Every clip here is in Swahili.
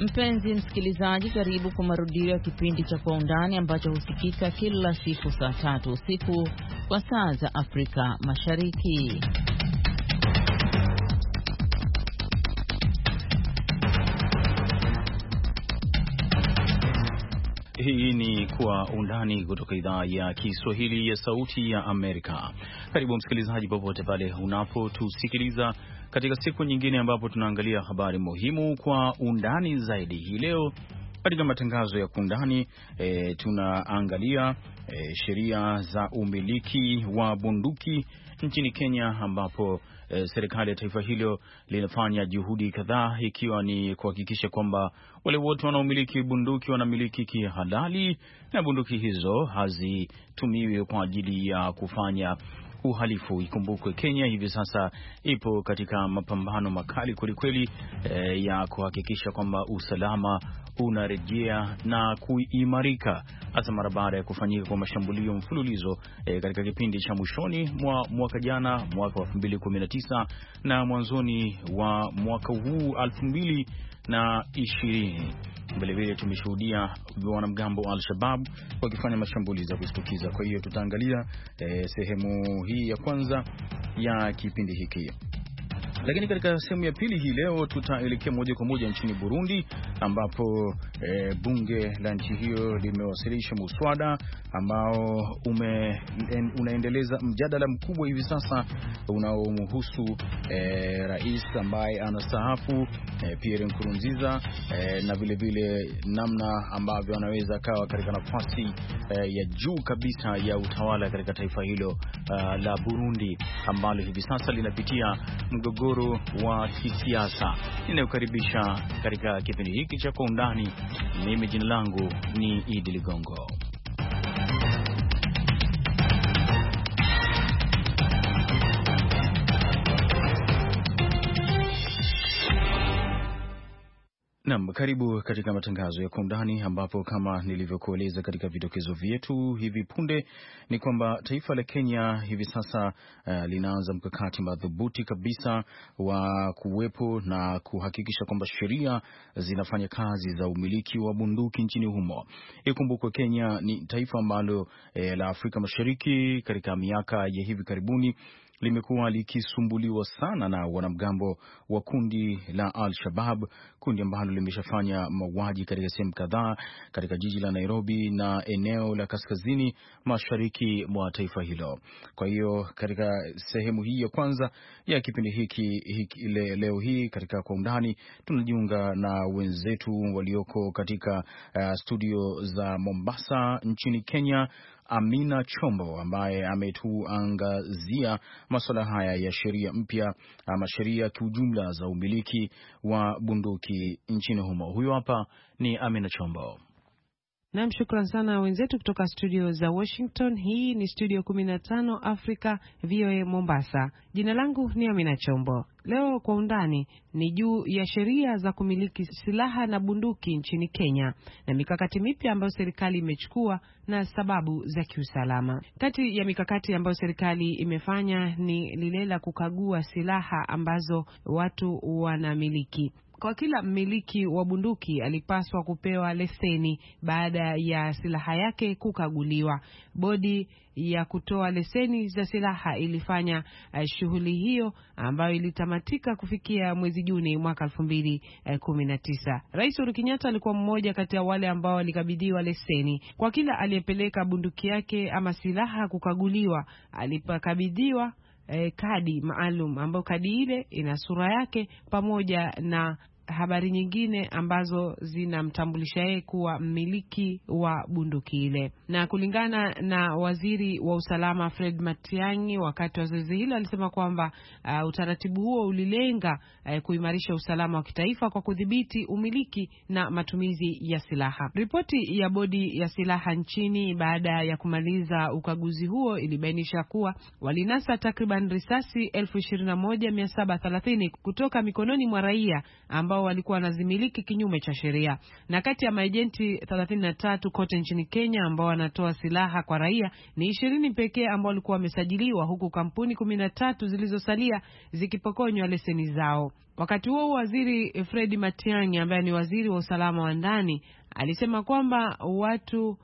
Mpenzi msikilizaji, karibu kwa marudio ya kipindi cha Kwa Undani ambacho husikika kila siku saa 3 usiku kwa saa za Afrika Mashariki. Hii ni Kwa Undani kutoka idhaa ya Kiswahili ya Sauti ya Amerika. Karibu msikilizaji popote pale unapotusikiliza katika siku nyingine ambapo tunaangalia habari muhimu kwa undani zaidi. Hii leo katika matangazo ya Kwa Undani tunaangalia sheria za umiliki wa bunduki nchini Kenya, ambapo serikali ya taifa hilo linafanya juhudi kadhaa, ikiwa ni kuhakikisha kwamba wale wote wanaomiliki bunduki wanamiliki kihalali na bunduki hizo hazitumiwi kwa ajili ya kufanya uhalifu. Ikumbukwe Kenya hivi sasa ipo katika mapambano makali kwelikweli ya kuhakikisha kwamba usalama unarejea na kuimarika, hasa mara baada ya kufanyika kwa mashambulio mfululizo katika kipindi cha mwishoni mwa mwaka jana, mwaka wa 2019 na mwanzoni wa mwaka huu 2020. Vilevile tumeshuhudia wanamgambo wa Al-Shabaab wakifanya mashambulizi ya kushtukiza. Kwa hiyo tutaangalia sehemu hii ya kwanza ya kipindi hiki. Lakini katika sehemu ya pili hii leo tutaelekea moja kwa moja nchini Burundi, ambapo bunge la nchi hiyo limewasilisha muswada ambao unaendeleza mjadala mkubwa hivi sasa unaomhusu rais ambaye anastaafu Pierre Nkurunziza, na vile vile namna ambavyo anaweza kawa katika nafasi ya juu kabisa ya utawala katika taifa hilo la Burundi, ambalo hivi sasa linapitia mgogoro wa kisiasa. Ninakukaribisha katika kipindi hiki cha Kwa Undani. Mimi jina langu ni Idi Ligongo. Naam, karibu katika matangazo ya Kwa Undani, ambapo kama nilivyokueleza katika vidokezo vyetu hivi punde ni kwamba taifa la Kenya hivi sasa linaanza mkakati madhubuti kabisa wa kuwepo na kuhakikisha kwamba sheria zinafanya kazi za umiliki wa bunduki nchini humo. Ikumbukwe Kenya ni taifa ambalo la Afrika Mashariki katika miaka ya hivi karibuni limekuwa likisumbuliwa sana na wanamgambo wa kundi la Al-Shabaab, kundi ambalo limeshafanya mauaji katika sehemu kadhaa katika jiji la Nairobi na eneo la kaskazini mashariki mwa taifa hilo. Kwa hiyo katika sehemu hii ya kwanza ya kipindi hiki leo hii katika Kwa Undani tunajiunga na wenzetu walioko katika studio za Mombasa nchini Kenya, Amina Chombo, ambaye ametuangazia masuala haya ya sheria mpya ama sheria kiujumla za umiliki wa bunduki nchini humo. Huyo hapa ni Amina Chombo. Naam, shukran sana wenzetu kutoka studio za Washington. Hii ni studio 15 Africa VOA Mombasa. Jina langu ni Amina Chombo. Leo Kwa Undani ni juu ya sheria za kumiliki silaha na bunduki nchini Kenya na mikakati mipya ambayo serikali imechukua na sababu za kiusalama. Kati ya mikakati ambayo serikali imefanya ni lile la kukagua silaha ambazo watu wanamiliki. Kwa kila mmiliki wa bunduki alipaswa kupewa leseni baada ya silaha yake kukaguliwa. Bodi ya kutoa leseni za silaha ilifanya shughuli hiyo ambayo ilitamatika kufikia mwezi Juni mwaka 2019. Rais Uhuru Kenyatta alikuwa mmoja kati ya wale ambao walikabidhiwa leseni. Kwa kila aliyepeleka bunduki yake ama silaha kukaguliwa, alipokabidhiwa kadi maalum, ambayo kadi ile ina sura yake pamoja na habari nyingine ambazo zinamtambulisha yeye kuwa mmiliki wa bunduki ile. Na kulingana na waziri wa usalama Fred Matiang'i, wakati wa zoezi hilo alisema kwamba utaratibu huo ulilenga kuimarisha usalama wa kitaifa kwa kudhibiti umiliki na matumizi ya silaha. Ripoti ya bodi ya silaha nchini baada ya kumaliza ukaguzi huo ilibainisha kuwa walinasa takriban risasi 21,730 kutoka mikononi mwa raia ambao ambao walikuwa wanazimiliki kinyume cha sheria. Na kati ya maejenti 33 kote nchini Kenya ambao wanatoa silaha kwa raia, ni 20 pekee ambao walikuwa wamesajiliwa, huku kampuni 13 zilizosalia zikipokonywa leseni zao. Wakati huo Waziri Fred Matiang'i ambaye ni waziri wa usalama wa ndani alisema kwamba watu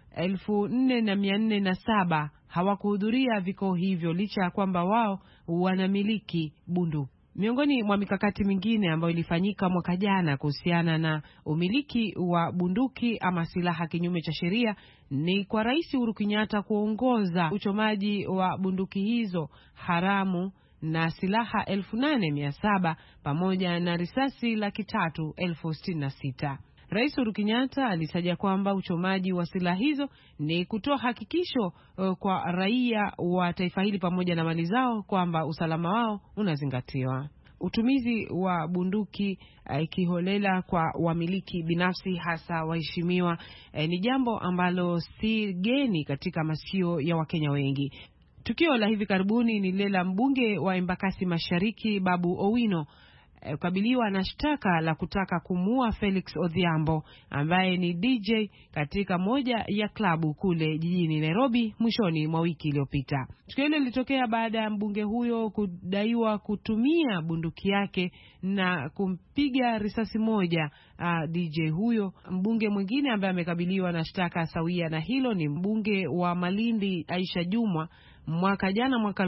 4,407 hawakuhudhuria vikao hivyo licha ya kwamba wao wanamiliki bunduki. Miongoni mwa mikakati mingine ambayo ilifanyika mwaka jana kuhusiana na umiliki wa bunduki ama silaha kinyume cha sheria ni kwa Rais Uhuru Kenyatta kuongoza uchomaji wa bunduki hizo haramu na silaha 8,700 pamoja na risasi 366,000. Rais Uhuru Kenyatta alitaja kwamba uchomaji wa silaha hizo ni kutoa hakikisho kwa raia wa taifa hili pamoja na mali zao kwamba usalama wao unazingatiwa. Utumizi wa bunduki kiholela kwa wamiliki binafsi, hasa waheshimiwa, ni jambo ambalo si geni katika masikio ya Wakenya wengi. Tukio la hivi karibuni ni lile la mbunge wa Embakasi Mashariki Babu Owino kukabiliwa na shtaka la kutaka kumuua Felix Odhiambo ambaye ni DJ katika moja ya klabu kule jijini Nairobi mwishoni mwa wiki iliyopita. Tukio hilo lilitokea baada ya mbunge huyo kudaiwa kutumia bunduki yake na kumpiga risasi moja DJ huyo. Mbunge mwingine ambaye amekabiliwa na shtaka sawia na hilo ni mbunge wa Malindi Aisha Jumwa mwaka jana, mwaka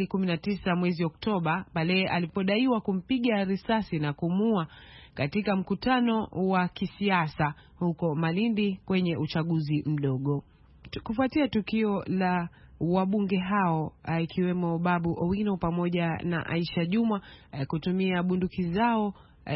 2019 mwezi Oktoba, pale alipodaiwa kumpiga risasi na kumua katika mkutano wa kisiasa huko Malindi kwenye uchaguzi mdogo. Kufuatia tukio la wabunge hao ikiwemo Babu Owino pamoja na Aisha Jumwa kutumia bunduki zao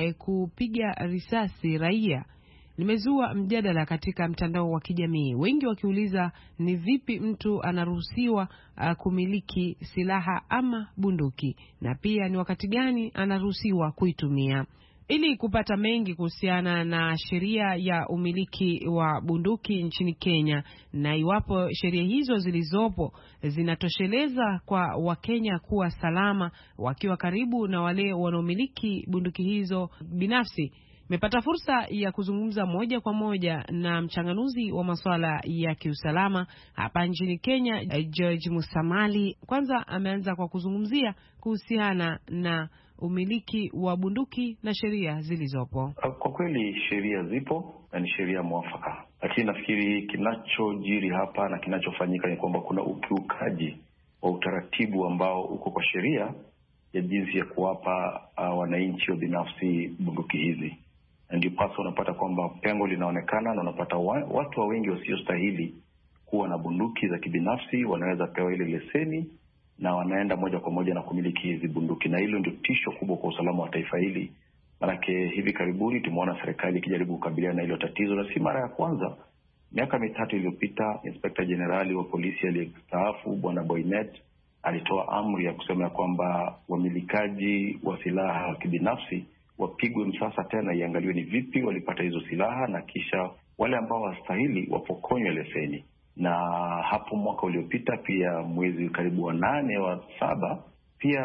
kupiga risasi raia, limezua mjadala katika mtandao wa kijamii, wengi wakiuliza ni vipi mtu anaruhusiwa kumiliki silaha ama bunduki, na pia ni wakati gani anaruhusiwa kuitumia. Ili kupata mengi kuhusiana na sheria ya umiliki wa bunduki nchini Kenya na iwapo sheria hizo zilizopo zinatosheleza kwa Wakenya kuwa salama wakiwa karibu na wale wanaomiliki bunduki hizo binafsi, nimepata fursa ya kuzungumza moja kwa moja na mchanganuzi wa masuala ya kiusalama hapa nchini Kenya, George Musamali. Kwanza ameanza kwa kuzungumzia kuhusiana na umiliki wa bunduki na sheria zilizopo. Kwa kweli sheria zipo na ni sheria mwafaka, lakini nafikiri kinachojiri hapa na kinachofanyika ni kwamba kuna ukiukaji wa utaratibu ambao uko kwa sheria ya jinsi ya kuwapa wananchi wa binafsi bunduki hizi. Ndio pasa unapata kwamba pengo linaonekana na unapata watu wengi wasiostahili kuwa na bunduki za kibinafsi wanaweza pewa ile leseni na wanaenda moja kwa moja na kumiliki hizi bunduki, na hilo ndio tisho kubwa kwa usalama wa taifa hili. Manake hivi karibuni tumeona serikali ikijaribu kukabiliana na hilo tatizo, na si mara ya kwanza. Miaka 3 iliyopita Inspector Generali wa polisi aliyestaafu Bwana Boynet alitoa amri ya kusema ya kwamba wamilikaji wa silaha kibinafsi wapigwe msasa tena, iangaliwe ni vipi walipata hizo silaha, na kisha wale ambao wastahili wapokonywe leseni. Na hapo mwaka uliopita pia mwezi karibu wa 8 wa 7 pia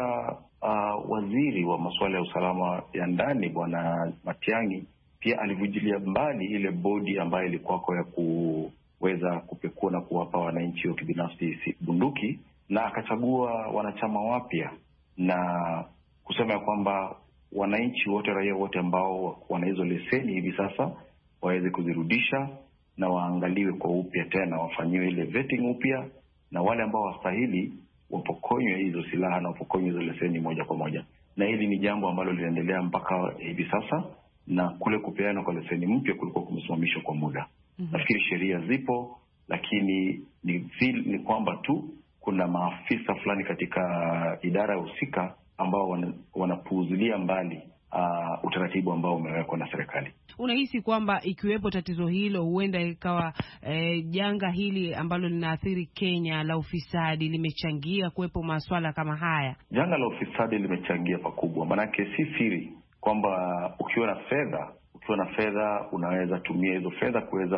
waziri wa masuala ya usalama ya ndani Bwana Matiang'i pia alivujilia mbali ile bodi ambayo ilikuwa ya kuweza kupekua na kuwapa wananchi wa kibinafsi bunduki, na akachagua wanachama wapya na kusema kwamba wananchi wote, raia wote ambao wana hizo leseni hivi sasa waweze kuzirudisha na waangaliwe kwa upya tena, wafanyiwe ile vetting upya, na wale ambao wastahili wapokonywe hizo silaha na wapokonywe hizo leseni moja kwa moja. Na hili ni jambo ambalo linaendelea mpaka hivi sasa, na kule kupeana kwa leseni mpya kulikuwa kumesimamishwa kwa muda. Nafikiri sheria zipo, lakini ni kwamba tu kuna maafisa fulani katika idara husika ambao wanapuuzilia mbali utaratibu ambao umewekwa na serikali. Unahisi kwamba ikiwepo tatizo hilo huenda ikawa janga hili ambalo linaathiri Kenya la ufisadi limechangia kuwepo masuala kama haya? Janga la ufisadi limechangia pakubwa, manake si siri kwamba ukiwa na fedha unaweza tumia hizo fedha kuweza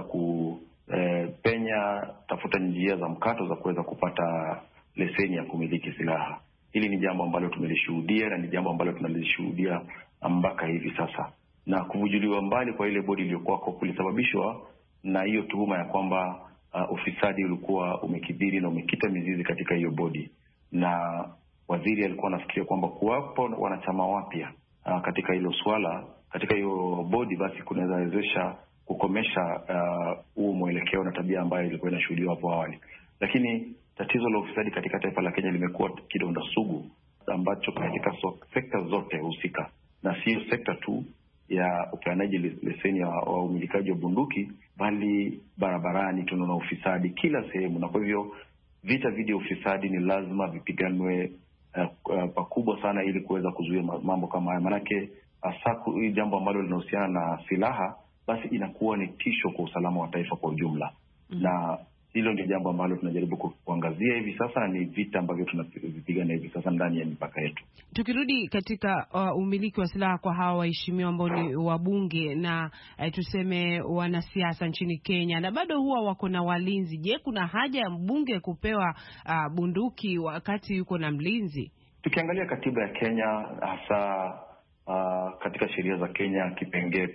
kupenya, tafuta njia za mkato za kuweza kupata leseni ya kumiliki silaha. Hili ni jambo ambalo tumelishuhudia na ni jambo ambalo tunalishuhudia mpaka hivi sasa. na kuvujuliwa mbali kwa ile bodi iliyokuwako kulisababishwa na hiyo tuhuma ya kwamba ufisadi ulikuwa umekithiri na umekita mizizi katika hiyo bodi, na waziri alikuwa anafikiria kwamba kuwapo wanachama wapya katika hilo swala, katika hiyo bodi, basi kunaweza wezesha kukomesha huu mwelekeo na tabia ambayo ilikuwa inashuhudiwa hapo awali. Lakini tatizo la ufisadi katika taifa la Kenya limekuwa kidonda sugu ambacho katika sekta zote husika, na sio sekta tu ya upeanaji leseni ya umilikaji wa bunduki, bali barabarani tunaona ufisadi kila sehemu. Na kwa hivyo vita dhidi ya ufisadi ni lazima vipiganwe pakubwa sana ili kuweza kuzuia mambo kama haya, manake hasa hii jambo ambalo linahusiana na silaha basi inakuwa ni tisho kwa usalama wa taifa kwa ujumla. Na hilo ndio jambo ambalo tunajaribu kuangazia hivi sasa, na ni vita ambavyo tunavipigana hivi sasa ndani ya mipaka yetu. Tukirudi katika umiliki wa silaha kwa hawa waheshimiwa ambao ni wabunge na tuseme wanasiasa nchini Kenya, na bado huwa wako na walinzi, je, kuna haja ya mbunge kupewa bunduki wakati yuko na mlinzi? Tukiangalia katiba ya Kenya, hasa katika sheria za Kenya, kipengee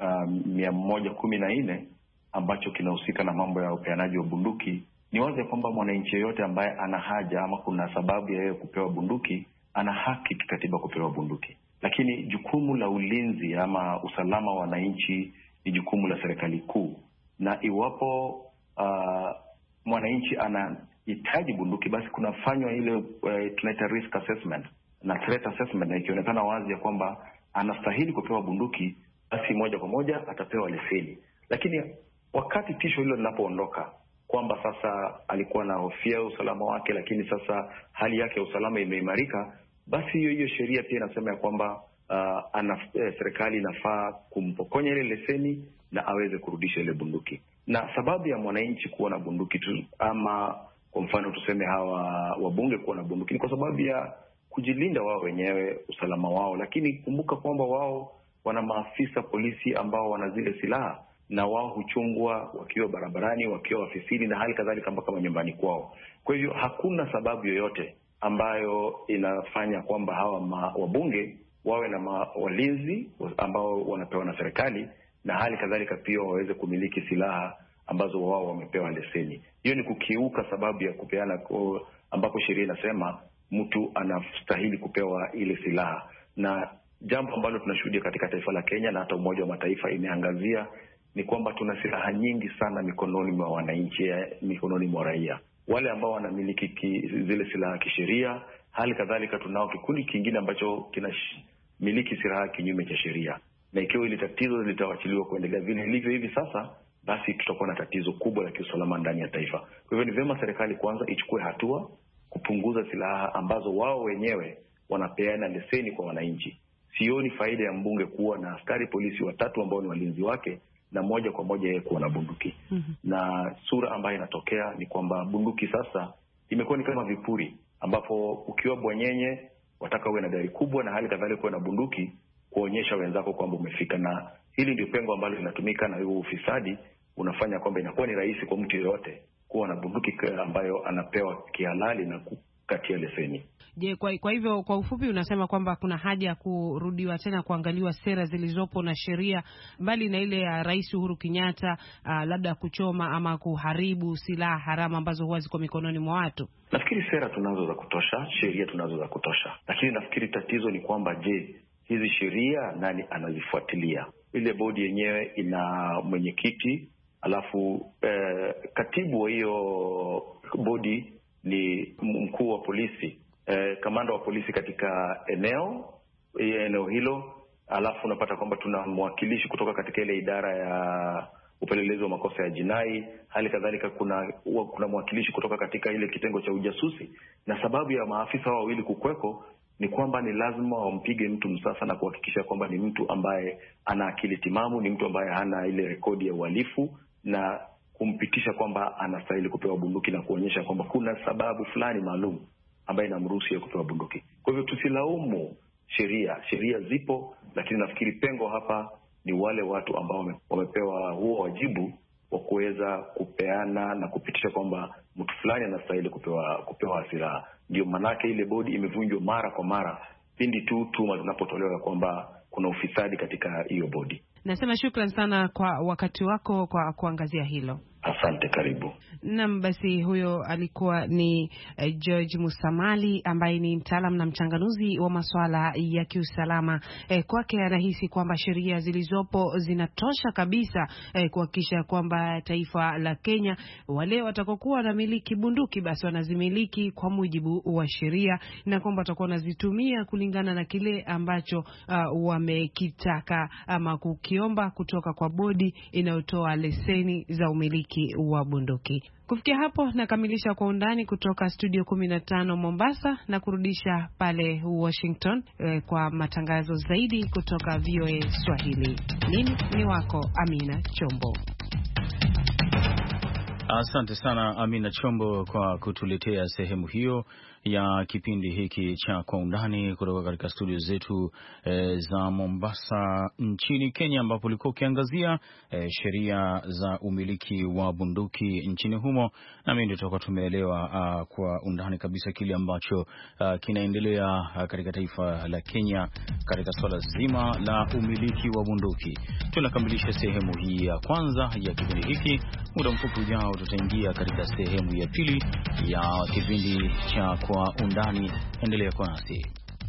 114 ambacho kinahusika na mambo ya upeanaji wa bunduki, ni wazi kwamba mwananchi yeyote ambaye ana haja ama kuna sababu ya yeye kupewa bunduki ana haki kikatiba kupewa bunduki. Lakini jukumu la ulinzi ama usalama wa wananchi ni jukumu la serikali kuu, na iwapo mwananchi anahitaji bunduki, basi kunafanywa ile tunaita risk assessment na threat assessment, na ikionekana wazi ya kwamba anastahili kupewa bunduki, basi moja kwa moja atapewa leseni. Lakini wakati tisho hilo linapoondoka, kwamba sasa alikuwa na hofia usalama wake, lakini sasa hali yake ya usalama imeimarika, basi hiyo sheria pia inasema ya kwamba serikali inafaa kumpokonya ile leseni na aweze kurudisha ile bunduki. Na sababu ya mwananchi kuwa na bunduki tu, ama kwa mfano tuseme hawa wabunge kuwa na bunduki, ni kwa sababu ya kujilinda wao wenyewe, usalama wao. Lakini kumbuka kwamba wao wana maafisa polisi ambao wana zile silaha, na wao huchungwa wakiwa barabarani, wakiwa ofisini, na hali kadhalika mpaka manyumbani kwao. Kwa hivyo hakuna sababu yoyote ambayo inafanya kwamba hawa wabunge wawe na walinzi ambao wanapewa na serikali, na hali kadhalika pia waweze kumiliki silaha ambazo wao wamepewa leseni. Hiyo ni kukiuka sababu ya kupeana, ambapo sheria inasema mtu anastahili kupewa ile silaha. Na jambo ambalo tunashuhudia katika taifa la Kenya na hata Umoja wa Mataifa imeangazia ni kwamba tuna silaha nyingi sana mikononi mwa wananchi, mikononi mwa raia, wale ambao wanamiliki zile silaha kisheria. Hali kadhalika tunao kikundi kingine ambacho kinamiliki silaha kinyume cha sheria, na ikiwa ile tatizo litawachiliwa kuendelea vile ilivyo hivi sasa, basi tutakuwa na tatizo kubwa la kiusalama ndani ya taifa. Kwa hivyo ni vyema serikali kwanza ichukue hatua kupunguza silaha ambazo wao wenyewe wanapeana leseni kwa wananchi. Sioni faida ya mbunge kuwa na askari polisi 3 ambao ni walinzi wake, na moja kwa moja yeye kuwa na bunduki. Na sura ambayo inatokea ni kwamba bunduki sasa imekuwa ni kama vipuri, ambapo ukiwa bwanyenye wataka uwe na gari kubwa, na hali kadhalika uwe na bunduki kuonyesha wenzako kwamba umefika. Na hili ndio pengo ambalo linatumika, na huo ufisadi unafanya kwamba inakuwa ni rahisi kwa mtu yeyote kuwa na bunduki ambayo anapewa kihalali na kukatia leseni. Je, kwa hivyo kwa ufupi unasema kwamba kuna haja ya kurudiwa tena kuangaliwa sera zilizopo na sheria, mbali na ile ya Rais Uhuru Kenyatta labda kuchoma ama kuharibu silaha haramu ambazo huwa ziko mikononi mwa watu? Nafikiri sera tunazo za kutosha, sheria tunazo za kutosha, lakini nafikiri tatizo ni kwamba je, hizi sheria nani anazifuatilia? Ile bodi yenyewe ina mwenyekiti, alafu katibu wa hiyo bodi ni mkuu wa polisi, kamanda wa polisi katika eneo hilo. Alafu unapata kwamba tuna mwakilishi kutoka katika ile idara ya upelelezi wa makosa ya jinai. Hali kadhalika kuna mwakilishi kutoka katika ile kitengo cha ujasusi. Na sababu ya maafisa hao wawili kukweko ni kwamba ni lazima wampige mtu msasa na kuhakikisha kwamba ni mtu ambaye ana akili timamu, ni mtu ambaye hana ile rekodi ya uhalifu, na kumpitisha kwamba anastahili kupewa bunduki na kuonyesha kwamba kuna sababu fulani maalum ambaye inamruhusu kupewa bunduki. Kwa hivyo tusilaumu sheria zipo, lakini nafikiri pengo hapa ni wale watu ambao wamepewa huo wajibu wa kuweza kupeana na kupitisha kwamba mtu fulani anastahili kupewa silaha. Ndio manake ile bodi imevunjwa mara kwa mara pindi tu tuma zinapotolewa kwamba kuna ufisadi katika hiyo bodi. Nasema shukran sana kwa wakati wako kwa kuangazia hilo. Asante, karibu. Naam, basi huyo alikuwa ni George Musamali ambaye ni mtaalamu na mchanganuzi wa masuala ya kiusalama. Kwake anahisi kwamba sheria zilizopo zinatosha kabisa kuhakikisha kwamba taifa la Kenya, wale watakokuwa wanamiliki bunduki basi wanazimiliki kwa mujibu wa sheria, na kwamba watakuwa wanazitumia kulingana na kile ambacho wamekitaka ama kukiomba kutoka kwa bodi inayotoa leseni za umiliki wa bunduki. Kufikia hapo nakamilisha Kwa Undani kutoka studio 15 Mombasa, na kurudisha pale Washington kwa matangazo zaidi kutoka VOA Swahili. Mimi ni wako Amina Chombo. Asante sana Amina Chombo kwa kutuletea sehemu hiyo ya kipindi hiki cha Kwa Undani kutoka katika studio zetu za Mombasa nchini Kenya, ambapo ulikuwa ukiangazia sheria za umiliki wa bunduki nchini humo. Na mimi ndio tutakuwa tumeelewa kwa undani kabisa kile ambacho kinaendelea katika taifa la Kenya katika swala zima la umiliki wa bunduki. Tunakamilisha sehemu hii ya kwanza ya kipindi hiki. Muda mfupi ujao tutaingia katika sehemu ya pili ya kipindi cha Kwa Undani. Endelea kwa nasi.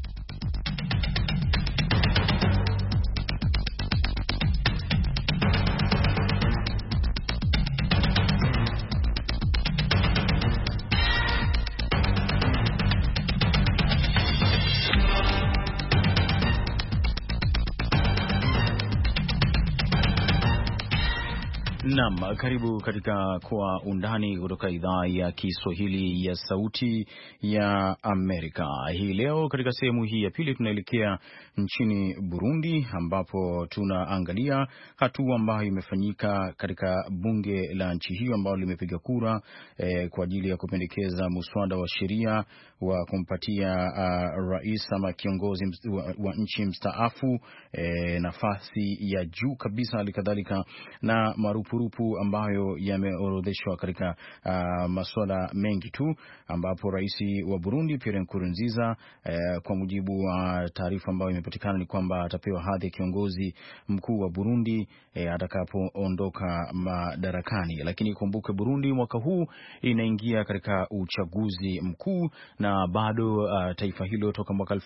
Naam, karibu katika Kwa Undani kutoka idhaa ya Kiswahili ya Sauti ya Amerika. Hii leo katika sehemu hii ya pili tunaelekea nchini Burundi, ambapo tunaangalia hatua ambayo imefanyika katika bunge la nchi hiyo ambalo limepiga kura kwa ajili ya kupendekeza muswada wa sheria wa kumpatia rais ama kiongozi wa nchi mstaafu nafasi ya juu kabisa, halikadhalika na marupurupu ambayo yameorodheshwa katika masuala mengi tu, ambapo rais wa Burundi Pierre Nkurunziza kwa mujibu wa taarifa ambayo imepatikana ni kwamba atapewa hadhi ya kiongozi mkuu wa Burundi atakapoondoka madarakani. Lakini kumbuke Burundi mwaka huu inaingia katika uchaguzi mkuu, na bado taifa hilo toka mwaka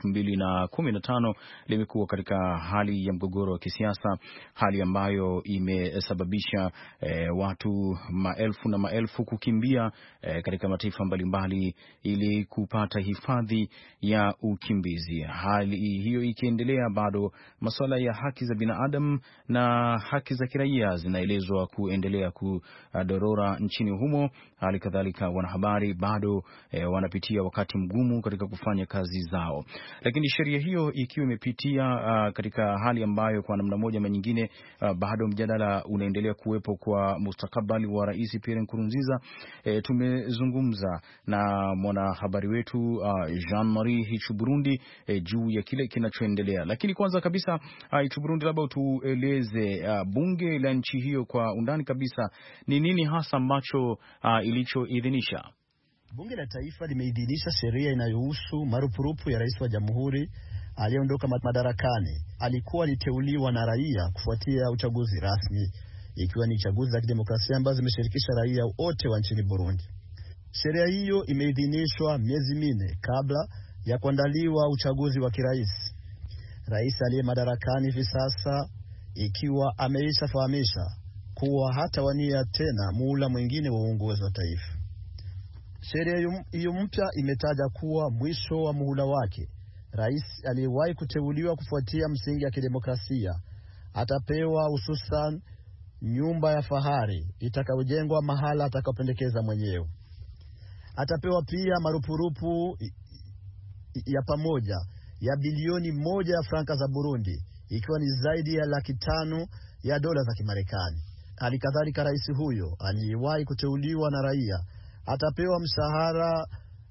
2015 limekuwa katika hali ya mgogoro wa kisiasa, hali ambayo imesababisha watu maelfu na maelfu kukimbia katika mataifa mbalimbali ili kupata hifadhi ya ukimbizi. Hali hiyo ikiendelea, bado masuala ya haki za binadamu na haki za kiraia zinaelezwa kuendelea kudorora nchini humo. Hali kadhalika wanahabari bado wanapitia wakati mgumu katika kufanya kazi zao. Lakini sheria hiyo ikiwa imepitia katika hali ambayo kwa namna moja ama nyingine bado mjadala unaendelea kuwepo kwa mustakabali wa rais Pierre Nkurunziza. Tumezungumza na mwanahabari wetu Jean-Marie Hichu Burundi juu ya kile kinachoendelea. Lakini kwanza kabisa Hichu Burundi, labda tueleze bunge la nchi hiyo kwa undani kabisa ni nini hasa ambacho ilichoidhinisha. Bunge la Taifa limeidhinisha sheria inayohusu marupurupu ya rais wa jamhuri aliyeondoka madarakani. Alikuwa aliteuliwa na raia kufuatia uchaguzi rasmi, ikiwa ni chaguzi za kidemokrasia ambazo zimeshirikisha raia wote wa nchini Burundi. Sheria hiyo imeidhinishwa miezi 4 kabla ya kuandaliwa uchaguzi wa kirais. Rais aliye madarakani hivi sasa ikiwa ameishafahamisha kuwa hatawania tena muhula mwingine wa uongozi wa taifa. Sheria hiyo mpya imetaja kuwa mwisho wa muhula wake, rais aliyewahi kuteuliwa kufuatia msingi ya kidemokrasia atapewa hususan nyumba ya fahari itakayojengwa mahala atakapendekeza mwenyewe. Atapewa pia marupurupu ya pamoja ya bilioni 1 ya franka za Burundi, ikiwa ni zaidi ya $500,000 ya dola za Kimarekani. Halikadhalika rais huyo aliyewahi kuteuliwa na raia atapewa mshahara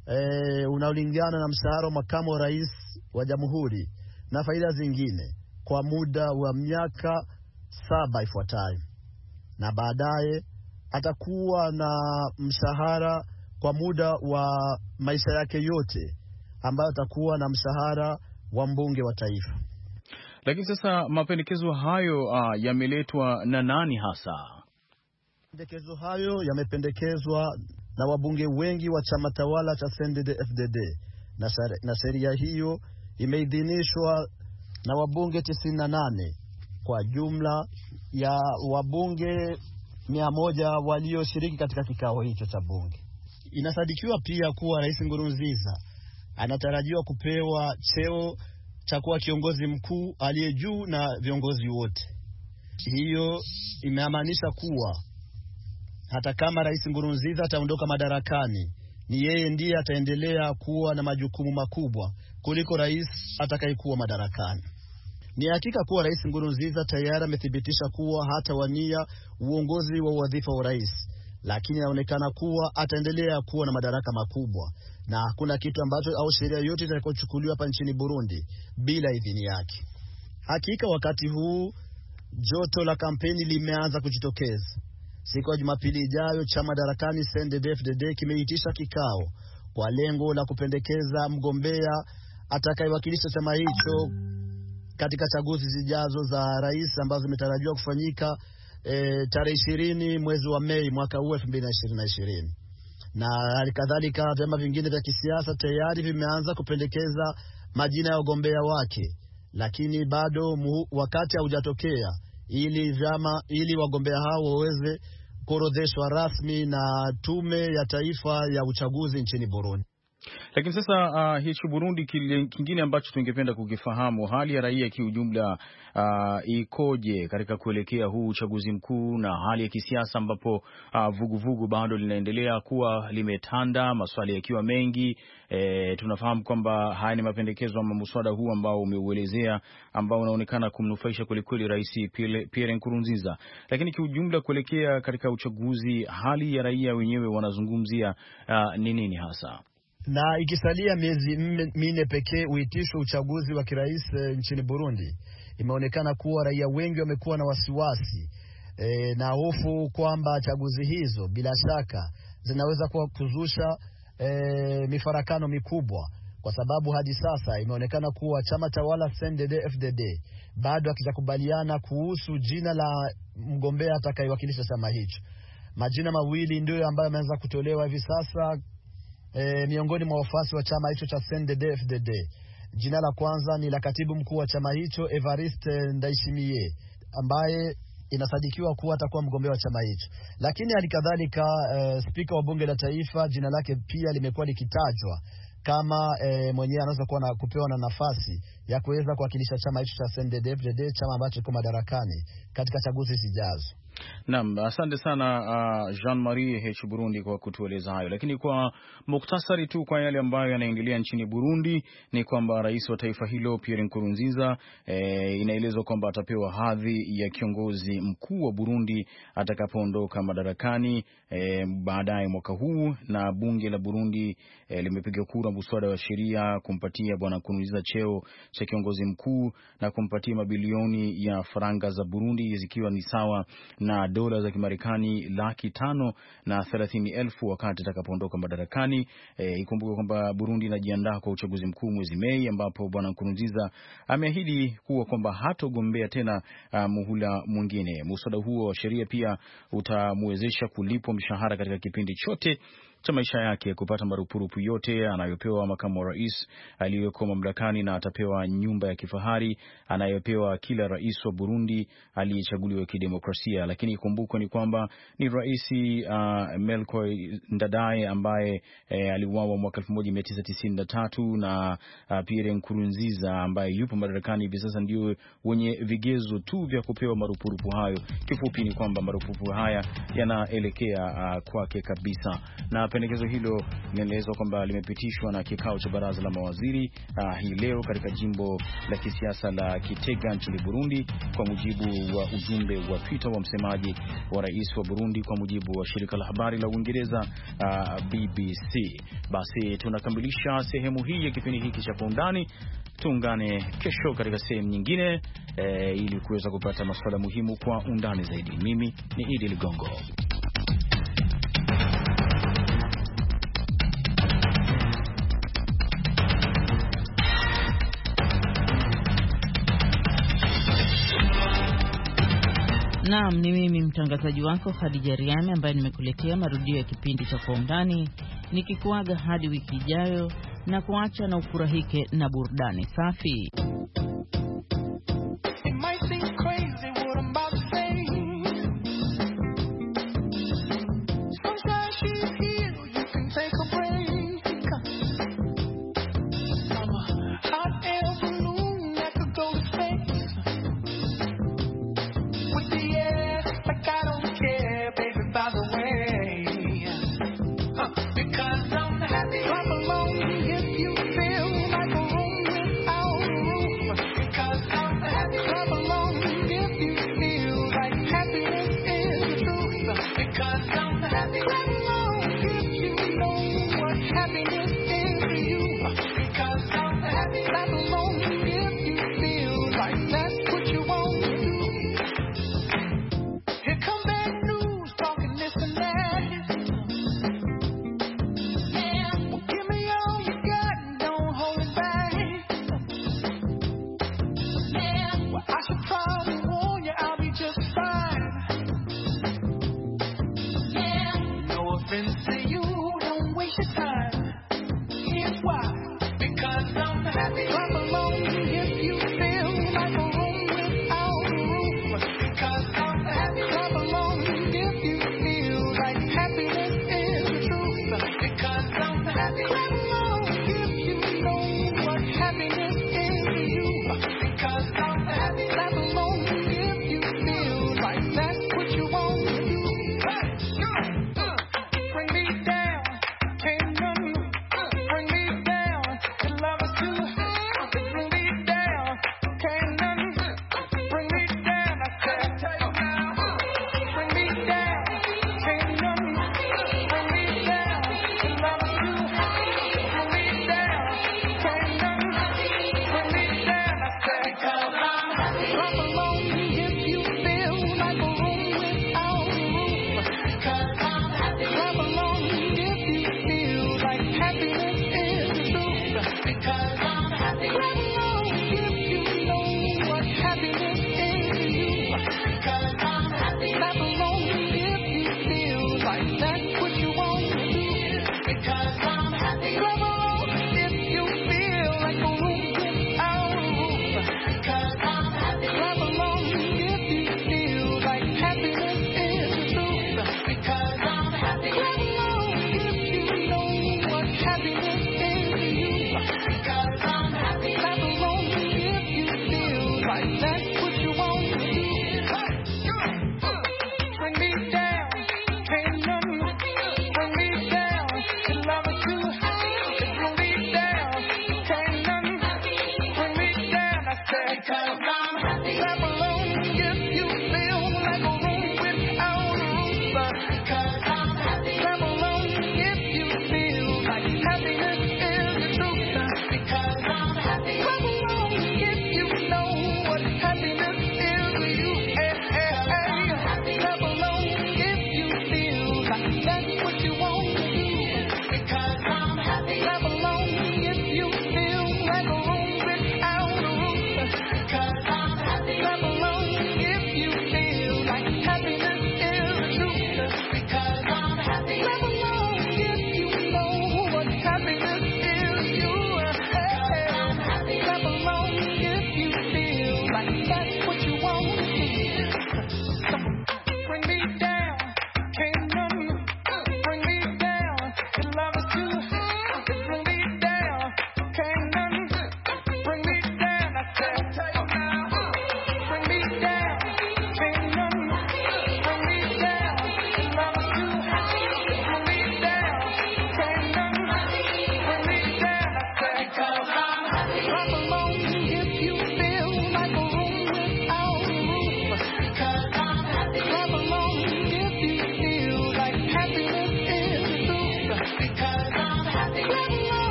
unaolingana na mshahara wa makamu wa rais wa jamhuri na faida zingine kwa muda wa miaka 7 ifuatayo. Na baadaye atakuwa na mshahara kwa muda wa maisha yake yote, ambayo atakuwa na mshahara wa mbunge wa taifa. Lakini sasa mapendekezo hayo yameletwa na nani hasa? Mapendekezo hayo yamependekezwa na wabunge wengi wa chama tawala cha CNDD-FDD, na sheria hiyo imeidhinishwa na wabunge 98 kwa jumla ya wabunge 100 walioshiriki katika kikao hicho cha bunge. Inasadikiwa pia kuwa Rais Nkurunziza anatarajiwa kupewa cheo cha kuwa kiongozi mkuu aliye juu na viongozi wote. Hiyo imeamanisha kuwa hata kama Rais Nkurunziza ataondoka madarakani, ni yeye ndiye ataendelea kuwa na majukumu makubwa kuliko rais atakayekuwa madarakani. Ni hakika kuwa Rais Nkurunziza tayari amethibitisha kuwa hatawania uongozi wa wadhifa wa rais, lakini inaonekana kuwa ataendelea kuwa na madaraka makubwa, na hakuna kitu ambacho au sheria yote itakayochukuliwa hapa nchini Burundi bila idhini yake. Hakika wakati huu joto la kampeni limeanza kujitokeza. Siku ya Jumapili ijayo chama madarakani CNDD-FDD kimeitisha kikao kwa lengo la kupendekeza mgombea atakayewakilisha chama hicho katika chaguzi zijazo za rais ambazo zimetarajiwa kufanyika tarehe 20 mwezi wa Mei mwaka huu 2020. Na halikadhalika vyama vingine vya kisiasa tayari vimeanza kupendekeza majina ya wagombea wake, lakini bado wakati haujatokea ili wagombea hao waweze kuorodheshwa rasmi na tume ya taifa ya uchaguzi nchini Burundi. Lakini sasa hicho Burundi, kingine ambacho tungependa kukifahamu, hali ya raia kiujumla ikoje katika kuelekea huu uchaguzi mkuu, na hali ya kisiasa ambapo vuguvugu bado linaendelea kuwa limetanda, maswali yakiwa mengi. Tunafahamu kwamba haya ni mapendekezo ama mswada huu ambao umeuelezea, ambao unaonekana kumnufaisha kwelikweli Rais Pierre Nkurunziza. Lakini kiujumla kuelekea katika uchaguzi, hali ya raia wenyewe wanazungumzia ni nini hasa? Na ikisalia miezi 4 pekee uitishwe uchaguzi wa kirais nchini Burundi, imeonekana kuwa raia wengi wamekuwa na wasiwasi na hofu kwamba chaguzi hizo bila shaka zinaweza kuwa kuzusha mifarakano mikubwa, kwa sababu hadi sasa imeonekana kuwa chama tawala CNDD-FDD bado hakijakubaliana kuhusu jina la mgombea atakayewakilisha chama hicho. Majina mawili ndio ambayo yameanza kutolewa hivi sasa miongoni mwa wafuasi wa chama hicho cha CNDD-FDD. Jina la kwanza ni la katibu mkuu wa chama hicho Evariste Ndayishimiye, ambaye inasadikiwa kuwa atakuwa mgombea wa chama hicho. Lakini halikadhalika spika wa bunge la taifa, jina lake pia limekuwa likitajwa kama mwenyewe anaweza kuwa kupewa na nafasi ya kuweza kuwakilisha chama hicho cha CNDD-FDD, chama ambacho kiko madarakani katika chaguzi zijazo. Naam, asante sana Jean-Marie H. Burundi kwa kutueleza hayo. Lakini kwa muktasari tu kwa yale ambayo yanaendelea nchini Burundi ni kwamba rais wa taifa hilo Pierre Nkurunziza inaelezwa kwamba atapewa hadhi ya kiongozi mkuu wa Burundi atakapoondoka madarakani baadaye mwaka huu, na bunge la Burundi limepiga kura mswada wa sheria kumpatia bwana Nkurunziza cheo cha kiongozi mkuu na kumpatia mabilioni ya faranga za Burundi zikiwa ni sawa na dola za Kimarekani 530,000 wakati atakapoondoka madarakani. Ikumbuke kwamba Burundi inajiandaa kwa uchaguzi mkuu mwezi Mei, ambapo bwana Nkurunziza ameahidi kuwa kwamba hatogombea tena muhula mwingine. Muswada huo wa sheria pia utamwezesha kulipwa mshahara katika kipindi chote cha maisha yake, kupata marupurupu yote anayopewa makamu wa rais aliyeko mamlakani, na atapewa nyumba ya kifahari anayopewa kila rais wa Burundi aliyechaguliwa kidemokrasia. Lakini ikumbukwe ni kwamba ni rais Melchior Ndadaye ambaye aliuawa mwaka 1993 na Pierre Nkurunziza ambaye yupo madarakani hivi sasa ndio wenye vigezo tu vya kupewa marupurupu hayo. Kifupi ni kwamba marupurupu haya yanaelekea kwake kabisa, na pendekezo hilo linaelezwa kwamba limepitishwa na kikao cha baraza la mawaziri hii leo katika jimbo la kisiasa la Kitega nchini Burundi, kwa mujibu wa ujumbe wa Twitter wa msemaji wa rais wa Burundi, kwa mujibu wa shirika la habari la Uingereza BBC. Basi tunakamilisha sehemu hii ya kipindi hiki cha Kwa Undani. Tuungane kesho katika sehemu nyingine ili kuweza kupata masuala muhimu kwa undani zaidi. Mimi ni Idi Ligongo. Naam, ni mimi mtangazaji wako Khadija Riami ambaye nimekuletea marudio ya kipindi cha Kwa Undani, nikikuaga hadi wiki ijayo na kuacha na ufurahike na burudani safi. Clap along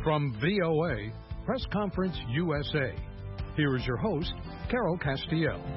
From VOA, Press Conference USA, here is your host, Carol Castiel.